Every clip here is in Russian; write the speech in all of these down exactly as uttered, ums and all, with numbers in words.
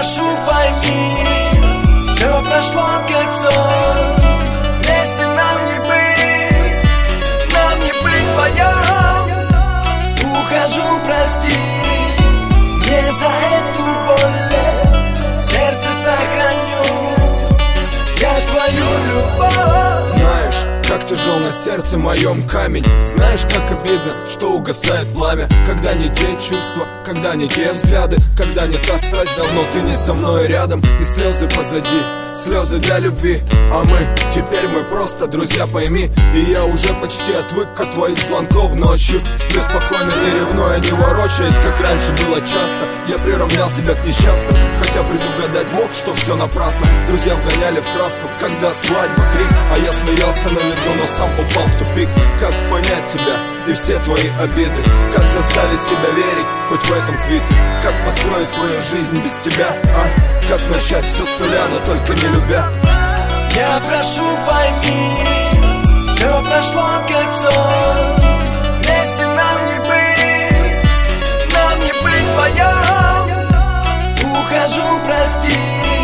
прошу, пойми, все прошло как сон. Вместе нам не быть, нам не быть вдвоем. Ухожу, прости, не за эту боль, сердце сохраню я твою любовь. Знаешь, как тяжел на сердце моем камень. Знаешь, как обидно, что угасает пламя, когда не те чувства, когда не те взгляды, когда не та страсть, давно ты не со мной рядом. И слезы позади, слезы для любви. А мы, теперь мы просто друзья, пойми. И я уже почти отвык от твоих звонков ночью. Сплю спокойно, не ревнуя, не ворочаясь, как раньше было часто. Я приравнял себя к несчастным, хотя предугадать мог, что все напрасно. Друзья вгоняли в краску, когда свадьба, крик, а я смеялся на лету, но сам упал в тупик. Как понять тебя и все твои обиды? Как заставить себя верить хоть в этом квите? Как построить свою жизнь без тебя, а? Как начать все с нуля, но только не любя? Я прошу, пойми, все прошло как сон. Вместе нам не быть, нам не быть вдвоем. Ухожу, прости,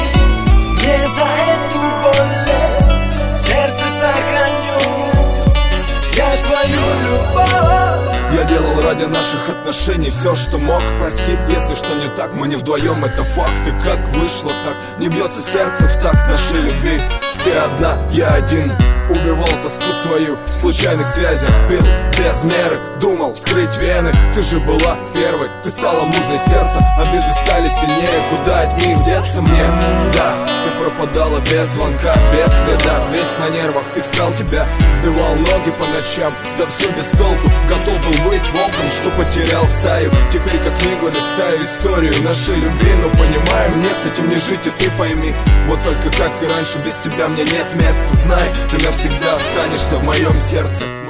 не за эту боль, сердце сохраню я твою любовь. Я делал ради наших отношений все, что мог. Простить, если что не так, мы не вдвоем, это факт. И как вышло так, не бьется сердце в такт нашей любви. Ты одна, я один. Убивал тоску свою в случайных связях. Пил без меры, думал вскрыть вены. Ты же была первой, ты стала музой сердца. Обиды стали сильнее, куда от них деться мне? Да, ты пропадала без звонка, без следа. Весь на нервах, искал тебя, сбивал ноги по ночам. Да все без толку, готов был быть волком, что потерял стаю. Теперь как книгу листаю историю нашей любви. Но понимаю, мне с этим не жить, и ты пойми. Вот только как и раньше, без тебя мне нет места. Знай, ты навсегда останешься в моем сердце.